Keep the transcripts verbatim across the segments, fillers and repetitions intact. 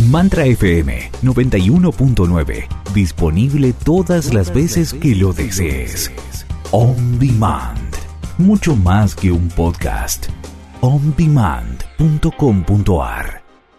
Mantra F M noventa y uno punto nueve. Disponible todas las veces que lo desees. On Demand. Mucho más que un podcast. on demand punto com punto a r.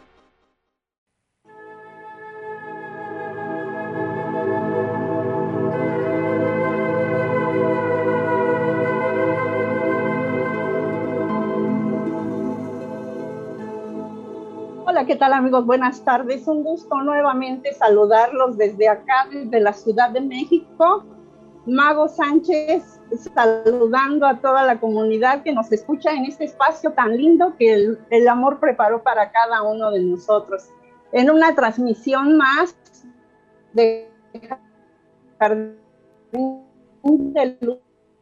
Hola, ¿qué tal amigos? Buenas tardes. Un gusto nuevamente saludarlos desde acá, desde la Ciudad de México. Mago Sánchez saludando a toda la comunidad que nos escucha en este espacio tan lindo que el, el amor preparó para cada uno de nosotros. En una transmisión más de Jardín de Luz,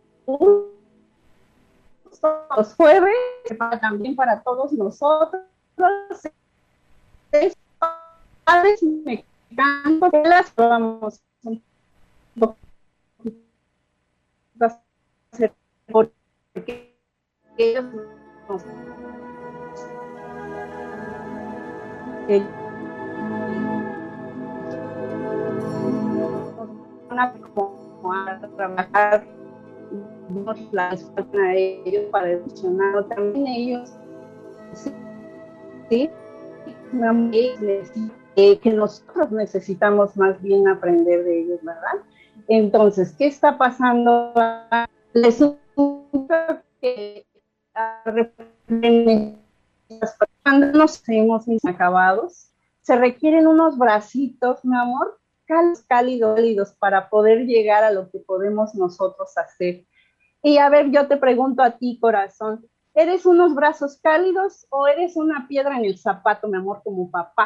los jueves, también para todos nosotros. Me canto que las vamos a hacer porque ellos nos ellos van a trabajar la espalda a ellos para evolucionar también ellos sí, sí Eh, que nosotros necesitamos más bien aprender de ellos, ¿verdad? Entonces, ¿qué está pasando? Les que cuando nos hemos acabados, se requieren unos bracitos, mi amor, cálidos, cálidos para poder llegar a lo que podemos nosotros hacer. Y a ver, yo te pregunto a ti, corazón, ¿eres unos brazos cálidos o eres una piedra en el zapato, mi amor, como papá?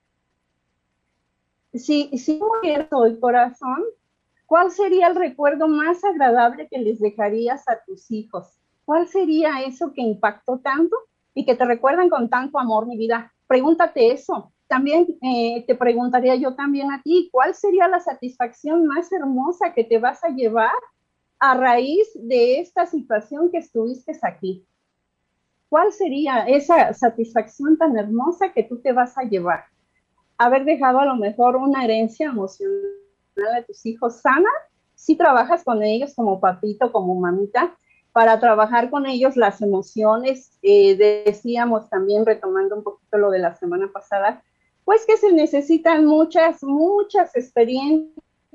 Si, si murieras hoy, corazón, ¿cuál sería el recuerdo más agradable que les dejarías a tus hijos? ¿Cuál sería eso que impactó tanto y que te recuerdan con tanto amor, mi vida? Pregúntate eso. También eh, te preguntaría yo también a ti, ¿cuál sería la satisfacción más hermosa que te vas a llevar a raíz de esta situación que estuviste aquí? ¿Cuál sería esa satisfacción tan hermosa que tú te vas a llevar? Haber dejado a lo mejor una herencia emocional a tus hijos sana, si trabajas con ellos como papito, como mamita, para trabajar con ellos las emociones, eh, decíamos también retomando un poquito lo de la semana pasada, pues que se necesitan muchas, muchas experiencias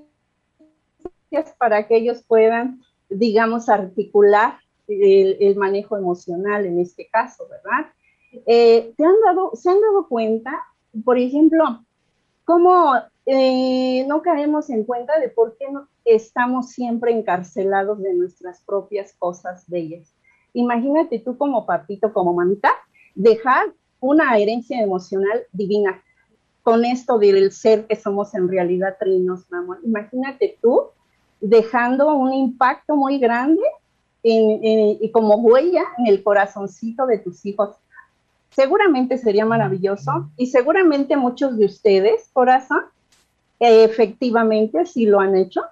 para que ellos puedan, digamos, articular el, el manejo emocional en este caso, ¿verdad? Eh, ¿te han dado, ¿Se han dado cuenta, por ejemplo, cómo eh, no caemos en cuenta de por qué no estamos siempre encarcelados de nuestras propias cosas bellas? Imagínate tú como papito, como mamita, dejar una herencia emocional divina con esto del ser que somos en realidad trinos, mi amor. Imagínate tú dejando un impacto muy grande en, en, y como huella en el corazoncito de tus hijos. Seguramente sería maravilloso y seguramente muchos de ustedes, corazón, eh, efectivamente sí lo han hecho.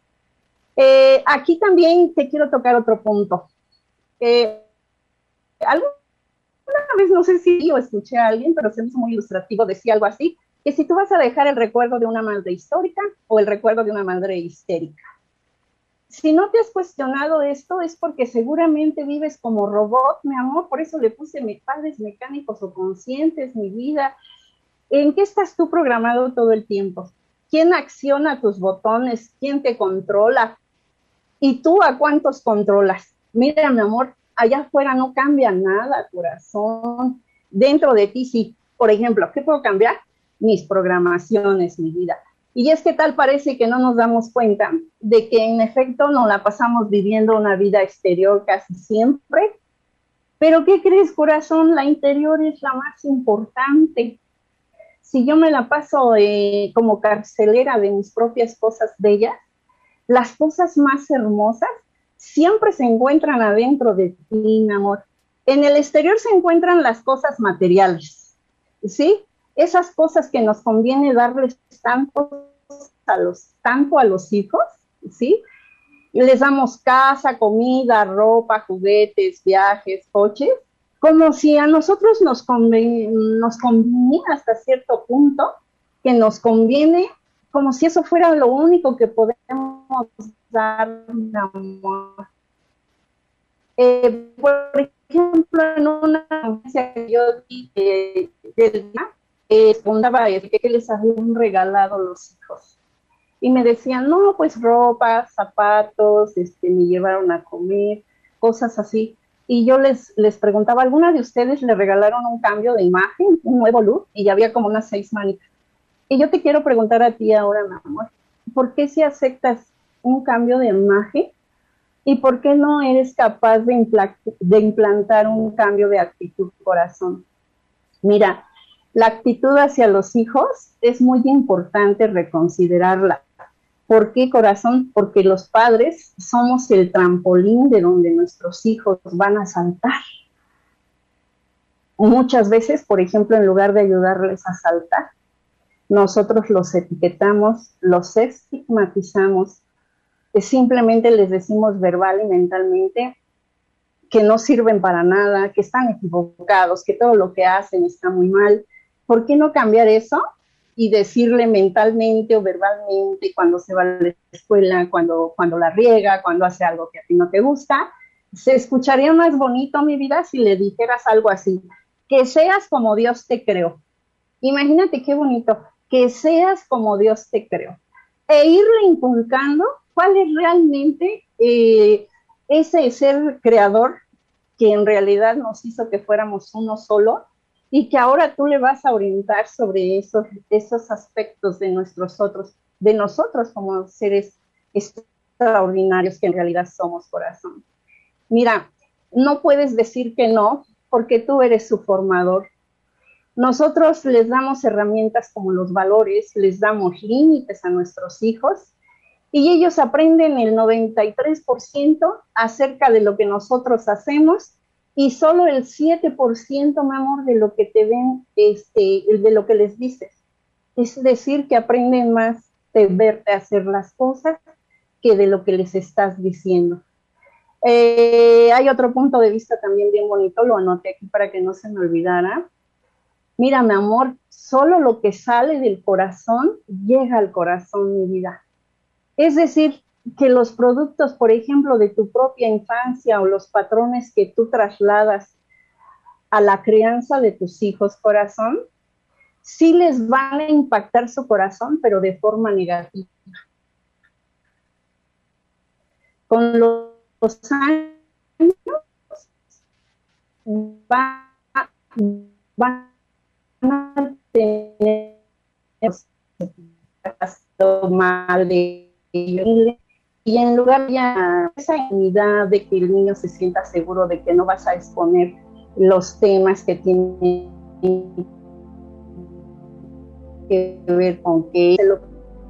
Eh, aquí también te quiero tocar otro punto. Eh, alguna vez, no sé si yo escuché a alguien, pero se me hizo muy ilustrativo, decía algo así, que si tú vas a dejar el recuerdo de una madre histórica o el recuerdo de una madre histérica. Si no te has cuestionado esto es porque seguramente vives como robot, mi amor, por eso le puse mis padres mecánicos o conscientes, mi vida. ¿En qué estás tú programado todo el tiempo? ¿Quién acciona tus botones? ¿Quién te controla? ¿Y tú a cuántos controlas? Mira, mi amor, allá afuera no cambia nada, corazón. Dentro de ti sí. Por ejemplo, ¿qué puedo cambiar? Mis programaciones, mi vida. Y es que tal parece que no nos damos cuenta de que en efecto nos la pasamos viviendo una vida exterior casi siempre. Pero ¿qué crees, corazón? La interior es la más importante. Si yo me la paso eh, como carcelera de mis propias cosas bellas, las cosas más hermosas siempre se encuentran adentro de ti, mi amor. En el exterior se encuentran las cosas materiales, ¿sí? Esas cosas que nos conviene darles tanto a los, tanto a los hijos, ¿sí? Y les damos casa, comida, ropa, juguetes, viajes, coches, como si a nosotros nos conviene, nos conviene hasta cierto punto, que nos conviene, como si eso fuera lo único que podemos dar de amor. Eh, por ejemplo, en una noticia que yo vi eh, del día, eh, preguntaba que les habían regalado los hijos. Y me decían, no, pues ropa, zapatos, este, me llevaron a comer, cosas así. Y yo les, les preguntaba, ¿alguna de ustedes le regalaron un cambio de imagen, un nuevo look? Y ya había como unas seis manitas. Y yo te quiero preguntar a ti ahora, mi amor, ¿por qué si aceptas un cambio de imagen y por qué no eres capaz de, impla- de implantar un cambio de actitud, corazón? Mira, la actitud hacia los hijos es muy importante reconsiderarla. ¿Por qué, corazón? Porque los padres somos el trampolín de donde nuestros hijos van a saltar. Muchas veces, por ejemplo, en lugar de ayudarles a saltar, nosotros los etiquetamos, los estigmatizamos, que simplemente les decimos verbal y mentalmente que no sirven para nada, que están equivocados, que todo lo que hacen está muy mal. ¿Por qué no cambiar eso y decirle mentalmente o verbalmente cuando se va a la escuela, cuando, cuando la riega, cuando hace algo que a ti no te gusta? Se escucharía más bonito, mi vida, si le dijeras algo así, que seas como Dios te creó. Imagínate qué bonito, que seas como Dios te creó. E irle inculcando cuál es realmente eh, ese ser creador que en realidad nos hizo que fuéramos uno solo y que ahora tú le vas a orientar sobre esos, esos aspectos de nuestros otros, de nosotros como seres extraordinarios que en realidad somos, corazón. Mira, no puedes decir que no, porque tú eres su formador. Nosotros les damos herramientas como los valores, les damos límites a nuestros hijos y ellos aprenden el noventa y tres por ciento acerca de lo que nosotros hacemos y solo el siete por ciento, mi amor, de lo que te ven, este, de lo que les dices. Es decir, que aprenden más de verte hacer las cosas que de lo que les estás diciendo. Eh, hay otro punto de vista también bien bonito, lo anoté aquí para que no se me olvidara. Mira, mi amor, solo lo que sale del corazón llega al corazón, mi vida. Es decir, que los productos, por ejemplo, de tu propia infancia o los patrones que tú trasladas a la crianza de tus hijos, corazón, sí les van a impactar su corazón, pero de forma negativa. Con los años va, van a tener mal de ellos y en lugar de esa unidad de que el niño se sienta seguro de que no vas a exponer los temas que tienen que ver con que lo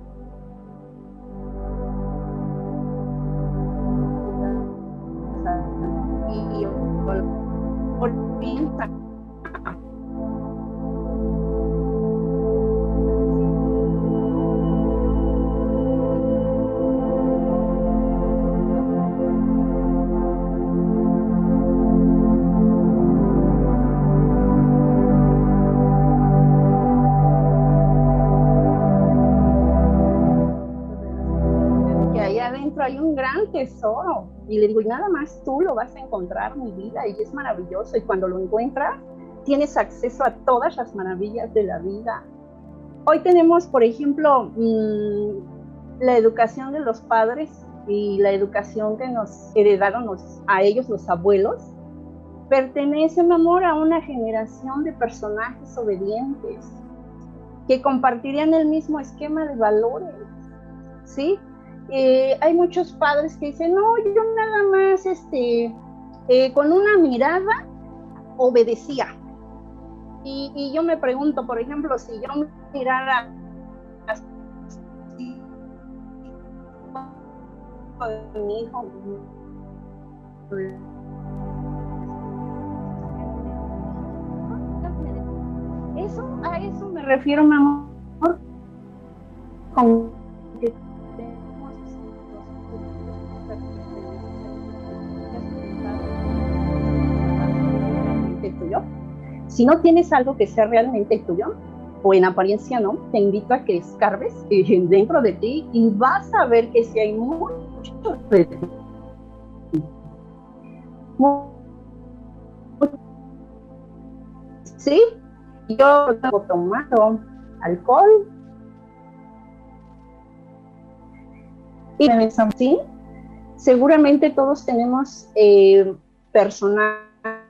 hay un gran tesoro y le digo, y nada más tú lo vas a encontrar, mi vida, y es maravilloso, y cuando lo encuentras tienes acceso a todas las maravillas de la vida. Hoy tenemos, por ejemplo, mmm, la educación de los padres y la educación que nos heredaron los, a ellos los abuelos, pertenece, mi amor, a una generación de personajes obedientes que compartirían el mismo esquema de valores, ¿sí? Eh, hay muchos padres que dicen, no, yo nada más este, eh, con una mirada obedecía. Y, y yo me pregunto, por ejemplo, si yo mirara así con mi hijo, eso, a eso me refiero, mi amor, con que Si no tienes algo que sea realmente tuyo, o en apariencia no, te invito a que escarbes dentro de ti y vas a ver que sí hay mucho de ti. Sí, yo he tomado alcohol y sí, seguramente todos tenemos eh, personajes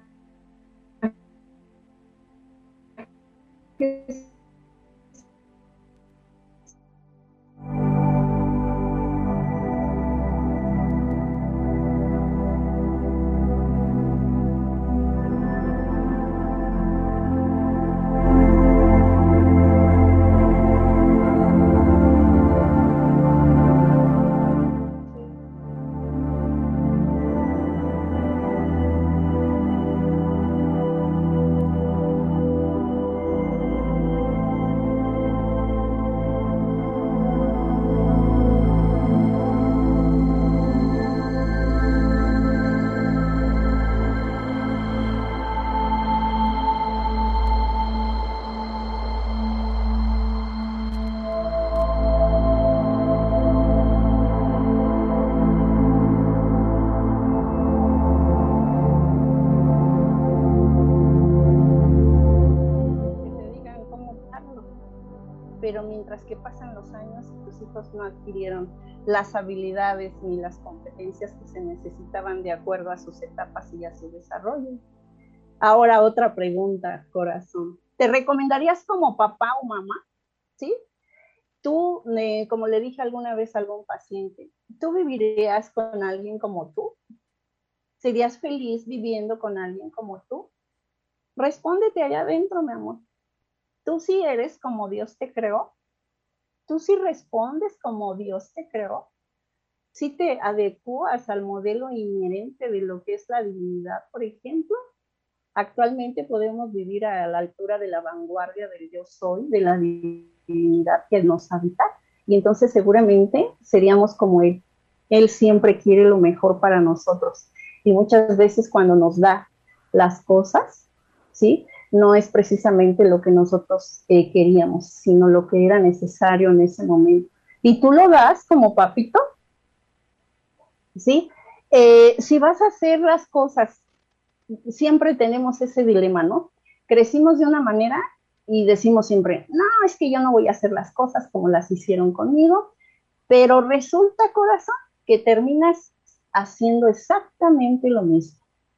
pero mientras que pasan los años, tus hijos no adquirieron las habilidades ni las competencias que se necesitaban de acuerdo a sus etapas y a su desarrollo. Ahora otra pregunta, corazón. ¿Te recomendarías como papá o mamá? ¿Sí? Tú, eh, como le dije alguna vez a algún paciente, ¿tú vivirías con alguien como tú? ¿Serías feliz viviendo con alguien como tú? Respóndete allá adentro, mi amor. ¿Tú sí eres como Dios te creó? ¿Tú sí respondes como Dios te creó? ¿Sí te adecuas al modelo inherente de lo que es la divinidad, por ejemplo? Actualmente podemos vivir a la altura de la vanguardia del yo soy, de la divinidad que nos habita, y entonces seguramente seríamos como Él. Él siempre quiere lo mejor para nosotros, y muchas veces cuando nos da las cosas, ¿sí?, no es precisamente lo que nosotros eh, queríamos, sino lo que era necesario en ese momento. Y tú lo das como papito, ¿sí? Eh, si vas a hacer las cosas, siempre tenemos ese dilema, ¿no? Crecimos de una manera y decimos siempre, no, es que yo no voy a hacer las cosas como las hicieron conmigo, pero resulta, corazón, que terminas haciendo exactamente lo mismo.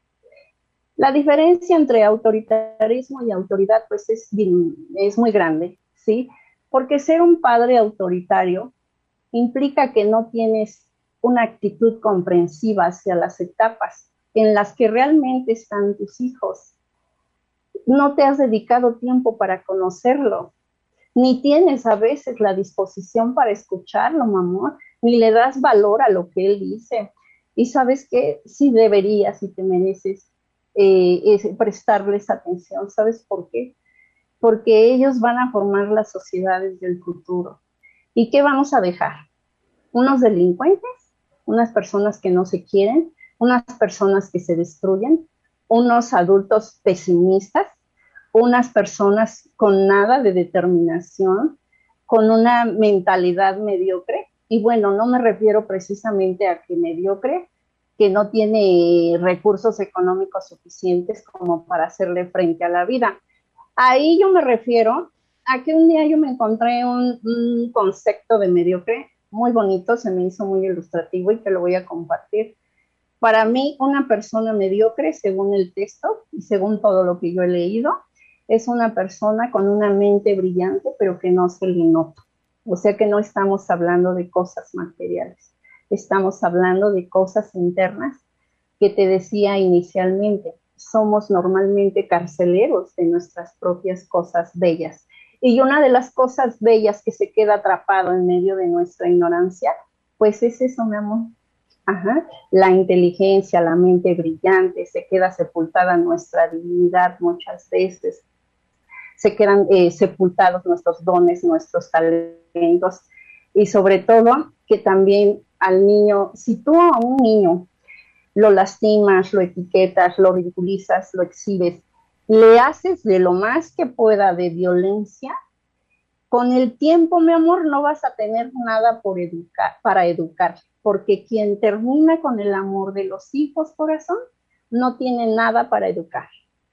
La diferencia entre autoritarismo y autoridad, pues, es, es muy grande, ¿sí? Porque ser un padre autoritario implica que no tienes una actitud comprensiva hacia las etapas en las que realmente están tus hijos. No te has dedicado tiempo para conocerlo, ni tienes a veces la disposición para escucharlo, mamá, ni le das valor a lo que él dice. Y sabes que sí deberías y te mereces eh, es prestarles atención. ¿Sabes por qué? Porque ellos van a formar las sociedades del futuro. ¿Y qué vamos a dejar? Unos delincuentes, unas personas que no se quieren, unas personas que se destruyen, unos adultos pesimistas, unas personas con nada de determinación, con una mentalidad mediocre. Y bueno, no me refiero precisamente a que mediocre, que no tiene recursos económicos suficientes como para hacerle frente a la vida. Ahí yo me refiero a que un día yo me encontré un, un concepto de mediocre muy bonito, se me hizo muy ilustrativo y te lo voy a compartir. Para mí, una persona mediocre, según el texto y según todo lo que yo he leído, es una persona con una mente brillante, pero que no se le nota. O sea que no estamos hablando de cosas materiales, estamos hablando de cosas internas que te decía inicialmente. Somos normalmente carceleros de nuestras propias cosas bellas. Y una de las cosas bellas que se queda atrapado en medio de nuestra ignorancia, pues es eso, mi amor. Ajá. La inteligencia, la mente brillante, se queda sepultada en nuestra divinidad muchas veces. Se quedan eh, sepultados nuestros dones, nuestros talentos. Y sobre todo, que también al niño, si tú a un niño lo lastimas, lo etiquetas, lo ridiculizas, lo exhibes, le haces de lo más que pueda de violencia, con el tiempo, mi amor, no vas a tener nada por educar, para educar, porque quien termina con el amor de los hijos, corazón, no tiene nada para educar.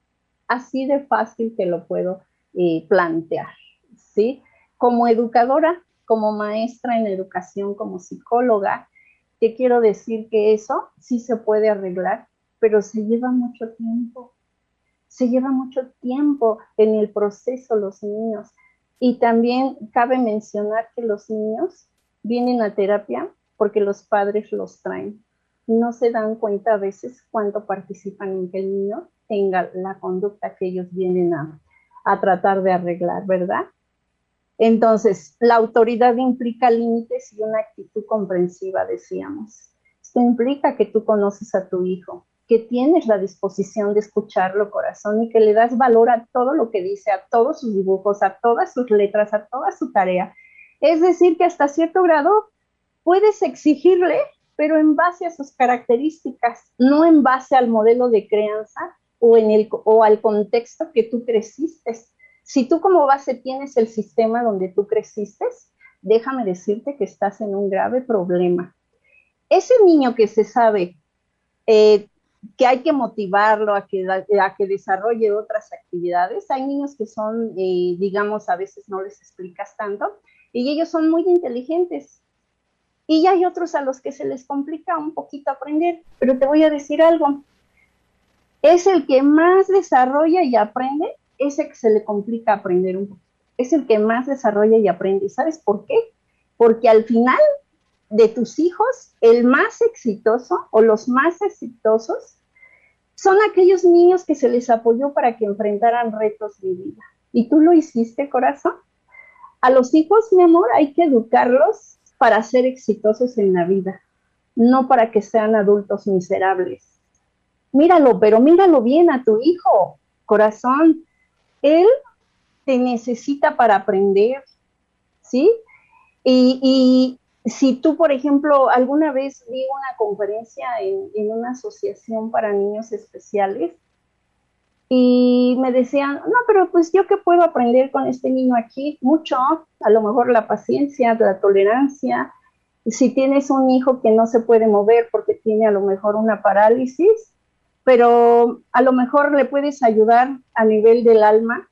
Así de fácil te lo puedo eh, plantear, ¿sí? Como educadora, como maestra en educación, como psicóloga, te quiero decir que eso sí se puede arreglar, pero se lleva mucho tiempo. Se lleva mucho tiempo en el proceso los niños. Y también cabe mencionar que los niños vienen a terapia porque los padres los traen. Y no se dan cuenta a veces cuánto participan en que el niño tenga la conducta que ellos vienen a, a tratar de arreglar, ¿verdad? Entonces, la autoridad implica límites y una actitud comprensiva, decíamos. Esto implica que tú conoces a tu hijo, que tienes la disposición de escucharlo, corazón, y que le das valor a todo lo que dice, a todos sus dibujos, a todas sus letras, a toda su tarea. Es decir, que hasta cierto grado puedes exigirle, pero en base a sus características, no en base al modelo de crianza o, en el, o al contexto que tú creciste. Si tú como base tienes el sistema donde tú creciste, déjame decirte que estás en un grave problema. Ese niño que se sabe eh, que hay que motivarlo a que, a que desarrolle otras actividades, hay niños que son, eh, digamos, a veces no les explicas tanto, y ellos son muy inteligentes. Y hay otros a los que se les complica un poquito aprender, pero te voy a decir algo. Es el que más desarrolla y aprende, ese que se le complica aprender un poco. Es el que más desarrolla y aprende. ¿Y sabes por qué? Porque al final de tus hijos, el más exitoso o los más exitosos son aquellos niños que se les apoyó para que enfrentaran retos de vida. ¿Y tú lo hiciste, corazón? A los hijos, mi amor, hay que educarlos para ser exitosos en la vida, no para que sean adultos miserables. Míralo, pero míralo bien a tu hijo, corazón. Él te necesita para aprender, ¿sí? Y, y si tú, por ejemplo, alguna vez vi una conferencia en, en una asociación para niños especiales y me decían, no, pero pues yo qué puedo aprender con este niño aquí, mucho, a lo mejor la paciencia, la tolerancia. Si tienes un hijo que no se puede mover porque tiene a lo mejor una parálisis, pero a lo mejor le puedes ayudar a nivel del alma,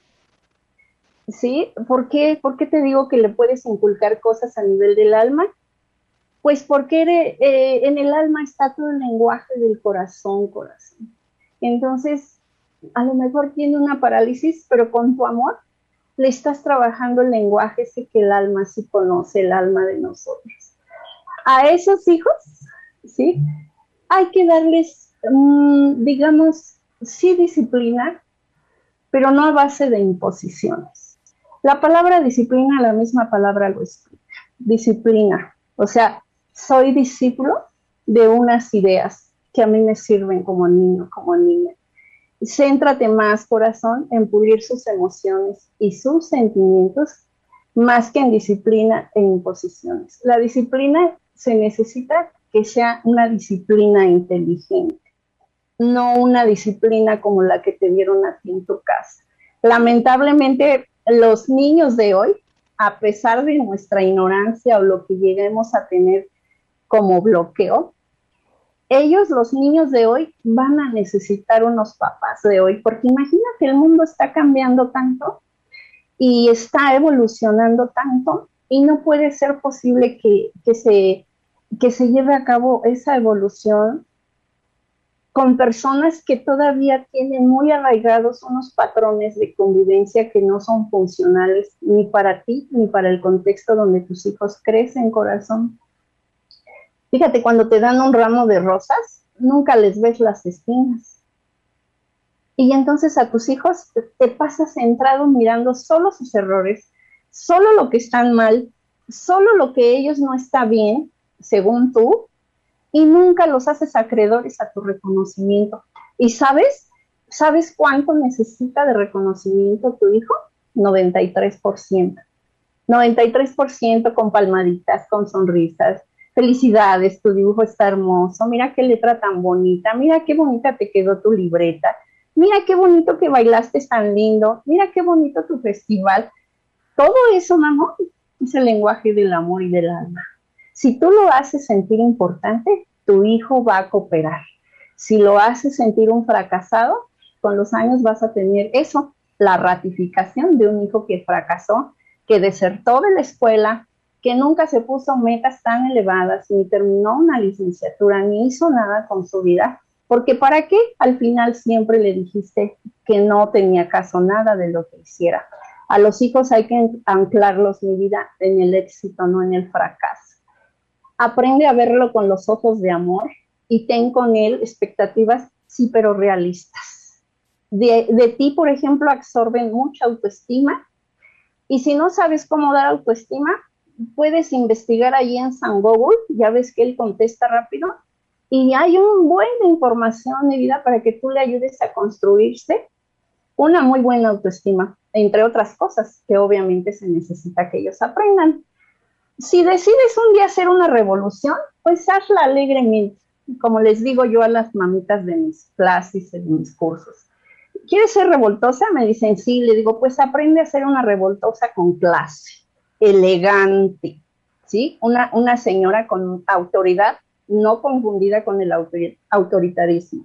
¿sí? ¿Por qué? ¿Por qué te digo que le puedes inculcar cosas a nivel del alma? Pues porque eh, en el alma está todo el lenguaje del corazón, corazón. Entonces, a lo mejor tiene una parálisis, pero con tu amor le estás trabajando el lenguaje ese que el alma sí conoce, el alma de nosotros. A esos hijos, ¿sí? Hay que darles, mmm, digamos, sí disciplina, pero no a base de imposiciones. La palabra disciplina, la misma palabra lo explica. Disciplina, o sea, soy discípulo de unas ideas que a mí me sirven como niño, como niña. Céntrate más, corazón, en pulir sus emociones y sus sentimientos, más que en disciplina e imposiciones. La disciplina se necesita que sea una disciplina inteligente, no una disciplina como la que te dieron a ti en tu casa. Lamentablemente, los niños de hoy, a pesar de nuestra ignorancia o lo que lleguemos a tener como bloqueo, ellos, los niños de hoy, van a necesitar unos papás de hoy, porque imagínate, el mundo está cambiando tanto y está evolucionando tanto, y no puede ser posible que, que, se, que se lleve a cabo esa evolución con personas que todavía tienen muy arraigados unos patrones de convivencia que no son funcionales ni para ti ni para el contexto donde tus hijos crecen, corazón. Fíjate, cuando te dan un ramo de rosas, nunca les ves las espinas. Y entonces a tus hijos te, te pasas centrado mirando solo sus errores, solo lo que están mal, solo lo que ellos no está bien, según tú, y nunca los haces acreedores a tu reconocimiento. ¿Y sabes? ¿Sabes cuánto necesita de reconocimiento tu hijo? noventa y tres por ciento. noventa y tres por ciento con palmaditas, con sonrisas. Felicidades, tu dibujo está hermoso. Mira qué letra tan bonita. Mira qué bonita te quedó tu libreta. mira qué bonito que bailaste tan lindo, mira qué bonito tu festival. Todo eso, mi amor, es el lenguaje del amor y del alma. Si tú lo haces sentir importante, tu hijo va a cooperar. Si lo haces sentir un fracasado, con los años vas a tener eso, la ratificación de un hijo que fracasó, que desertó de la escuela, que nunca se puso metas tan elevadas, ni terminó una licenciatura, ni hizo nada con su vida, porque ¿para qué? Al final siempre le dijiste que no tenía caso nada de lo que hiciera. A los hijos hay que anclarlos, mi vida, en el éxito, no en el fracaso. Aprende a verlo con los ojos de amor y ten con él expectativas, sí, pero realistas. De, de ti, por ejemplo, absorben mucha autoestima, y si no sabes cómo dar autoestima, puedes investigar ahí en San Google, ya ves que él contesta rápido, y hay un buen de información, mi vida, para que tú le ayudes a construirse una muy buena autoestima, entre otras cosas que obviamente se necesita que ellos aprendan. Si decides un día hacer una revolución, pues hazla alegremente, como les digo yo a las mamitas de mis clases, de mis cursos. ¿Quieres ser revoltosa? Me dicen sí, le digo, pues aprende a ser una revoltosa con clase, elegante, ¿sí? Una, una señora con autoridad, no confundida con el autoritarismo.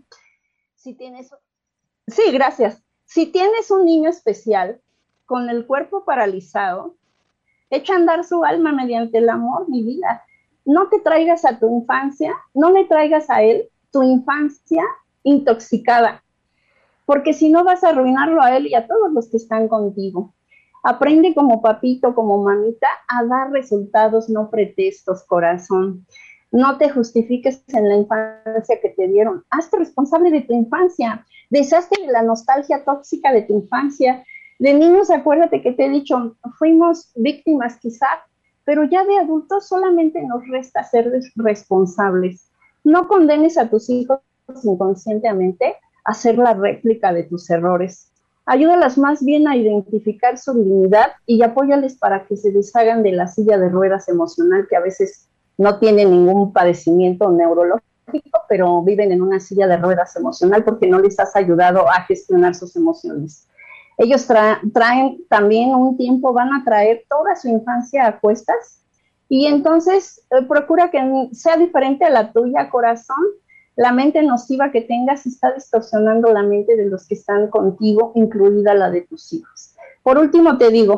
Si tienes, sí, gracias. Si tienes un niño especial con el cuerpo paralizado, echa a andar su alma mediante el amor, mi vida. No te traigas a tu infancia, no le traigas a él tu infancia intoxicada, porque si no vas a arruinarlo a él y a todos los que están contigo. Aprende como papito, como mamita, a dar resultados, no pretextos, corazón. No te justifiques en la infancia que te dieron. Hazte responsable de tu infancia. Deshazte de la nostalgia tóxica de tu infancia. De niños, acuérdate que te he dicho, fuimos víctimas quizá, pero ya de adultos solamente nos resta ser responsables. No condenes a tus hijos inconscientemente a ser la réplica de tus errores. Ayúdalas más bien a identificar su dignidad y apóyales para que se deshagan de la silla de ruedas emocional, que a veces no tienen ningún padecimiento neurológico, pero viven en una silla de ruedas emocional porque no les has ayudado a gestionar sus emociones. Ellos tra- traen también un tiempo, van a traer toda su infancia a cuestas, y entonces eh, procura que sea diferente a la tuya, corazón. La mente nociva que tengas está distorsionando la mente de los que están contigo, incluida la de tus hijos. Por último te digo,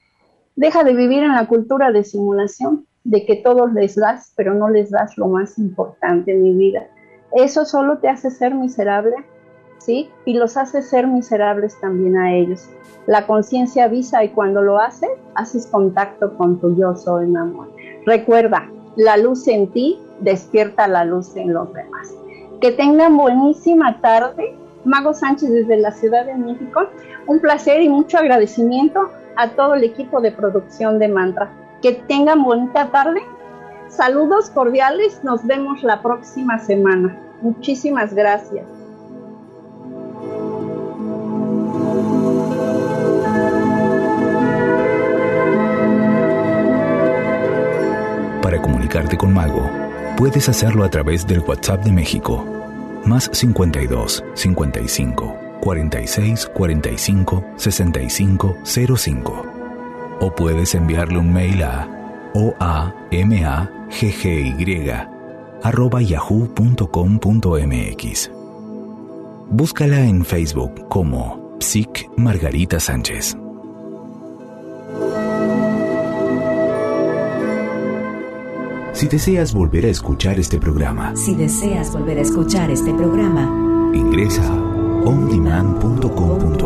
deja de vivir en la cultura de simulación, de que todos les das, pero no les das lo más importante en mi vida. Eso solo te hace ser miserable, ¿sí? Y los hace ser miserables también a ellos. La conciencia avisa, y cuando lo haces, haces contacto con tu yo soy, mi amor. Recuerda, la luz en ti despierta la luz en los demás. Que tengan buenísima tarde. Mago Sánchez desde la Ciudad de México. Un placer y mucho agradecimiento a todo el equipo de producción de Mantra. Que tengan bonita tarde. Saludos cordiales. Nos vemos la próxima semana. Muchísimas gracias. Para comunicarte con Mago, puedes hacerlo a través del WhatsApp de México, más cincuenta y dos, cincuenta y cinco, cuarenta y seis, cuarenta y cinco, sesenta y cinco, cero cinco. O puedes enviarle un mail a oamaggy arroba yahoo punto com punto mx. Búscala en Facebook como Psic Margarita Sánchez. Si deseas volver a escuchar este programa, Si deseas volver a escuchar este programa, ingresa a on demand punto com punto